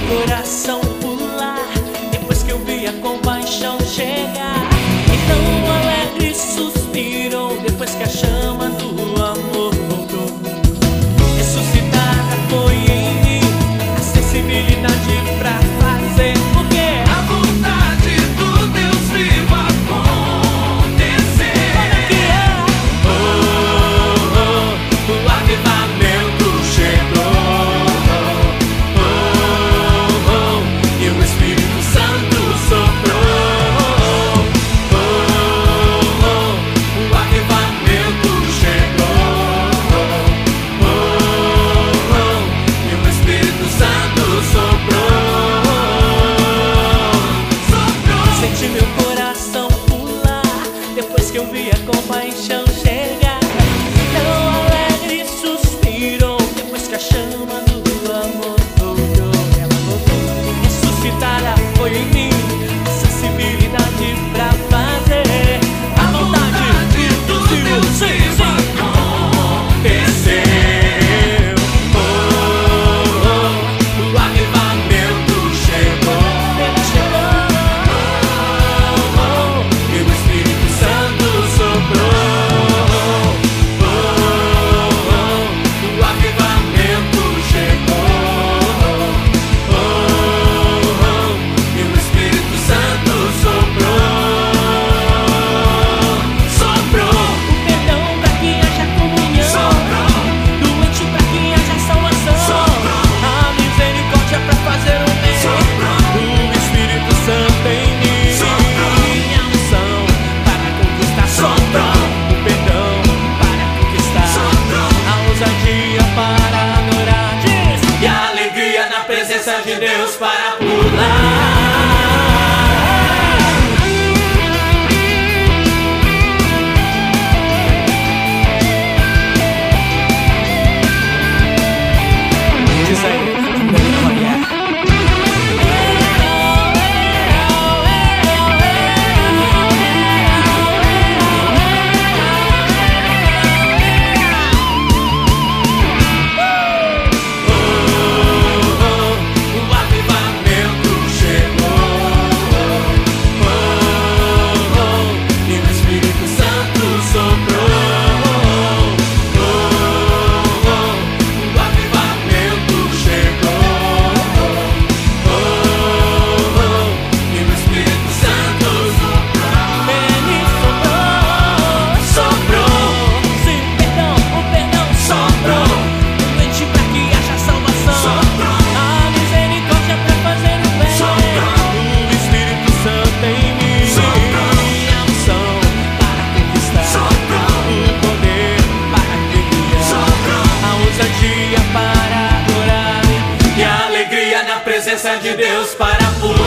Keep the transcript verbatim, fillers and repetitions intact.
coração pular depois que eu vi a compaixão chegar. Então alegre suspirou depois que a chama do amor voltou. Ressuscitada foi em mim a sensibilidade pra fazer o que a vontade do Deus vivo acontecer. Olha que é. Oh, oh, o avivamento chegou. Oh, oh, e o Espírito Santo soprou. Oh, oh, o avivamento chegou. Oh, oh, e o Espírito Santo soprou. Soprou. Senti meu coração pular depois que eu vi a compaixão chegar. Tão alegre suspirou depois que a chama do amor voltou. Ela voltou, ressuscitada foi em mim a sensibilidade pra fazer a vontade do Deus vivo aconteceu. Oh, oh, o avivamento chegou. Ele chegou. Oh, oh, e o Espírito Santo soprou. Oh, oh, o avivamento chegou. Oh, oh, e o Espírito Santo soprou. Soprou. O perdão pra que haja comunhão, Soprou. doente pra que haja salvação, Soprou. a misericórdia pra fazer o bem, Soprou. o Espírito Santo em mim, Soprou. minha unção para conquistar, Soprou. o perdão para conquistar, Soprou. a ousadia para adorar, diz, E a alegria na presença de Deus para pular. diz aí, olha. O avivamento chegou. Oh, oh, e o Espírito Santo soprou. Oh, oh, o avivamento chegou. Oh, oh, e o Espírito Santo soprou. Ele soprou, Soprou. sim, perdão, o perdão Soprou. doente pra que haja salvação, Soprou. a misericórdia pra fazer o bem, Soprou. o Espírito Santo em mim, Soprou. minha unção para conquistar, Soprou. o poder para criar, Soprou. a ousadia para adorar, E a alegria na presença de Deus para pular.